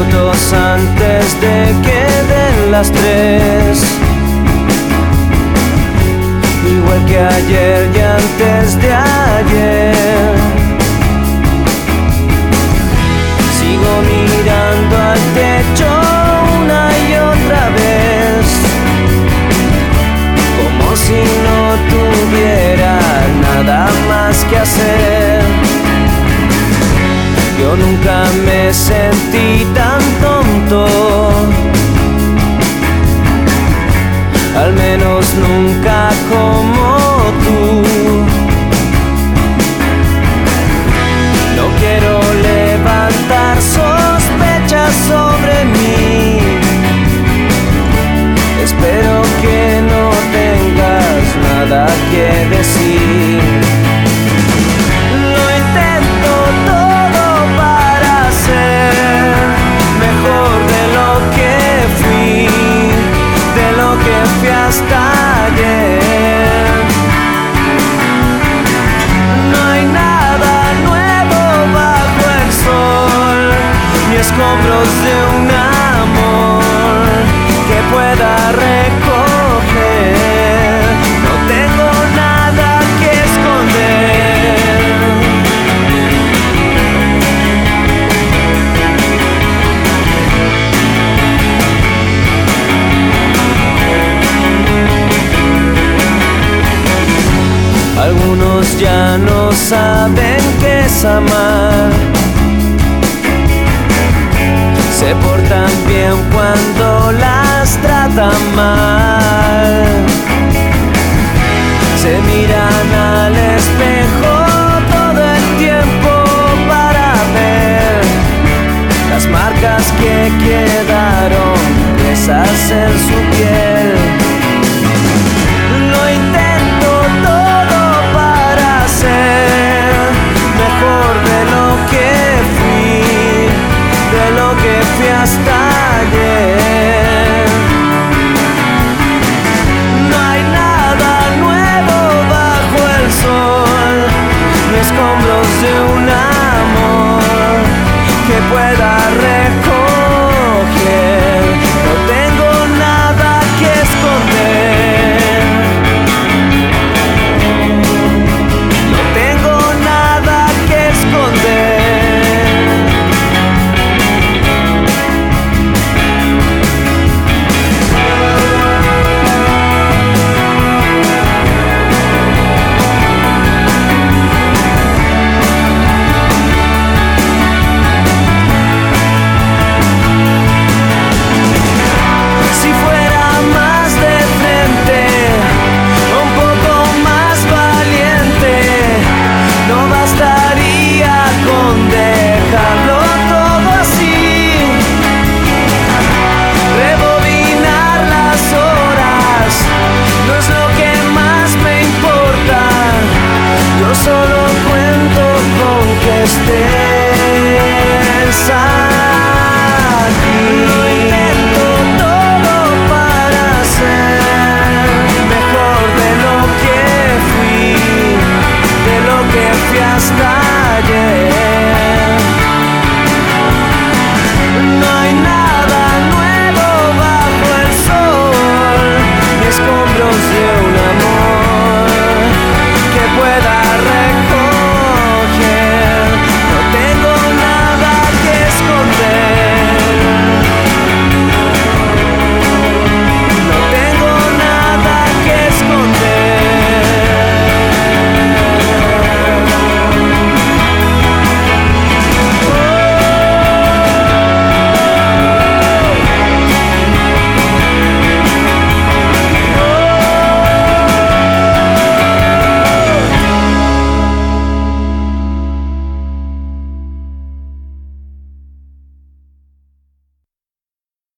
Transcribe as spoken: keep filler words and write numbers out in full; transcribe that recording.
minutos antes de que den las tres. Igual que ayer y antes de ayer, sigo mirando al techo una y otra vez, como si no tuviera nada más que hacer. Yo nunca me sentí tan tonto, al menos nunca como tú. No quiero levantar sospechas sobre mí, espero que no tengas nada que decir. Lo intento todo para ser mejor de lo que fui, de lo que fui hasta ayer. No hay nada nuevo bajo el sol, ni escombros de un amor que pueda recoger. No tengo nada que esconder. Algunos ya no saben qué es amar, se portan bien cuando las tratan mal, se miran al espejo todo el tiempo para ver las marcas que quedaron presas en su piel. Lo intento todo para ser mejor de lo que fui, de lo que fui hasta ayer.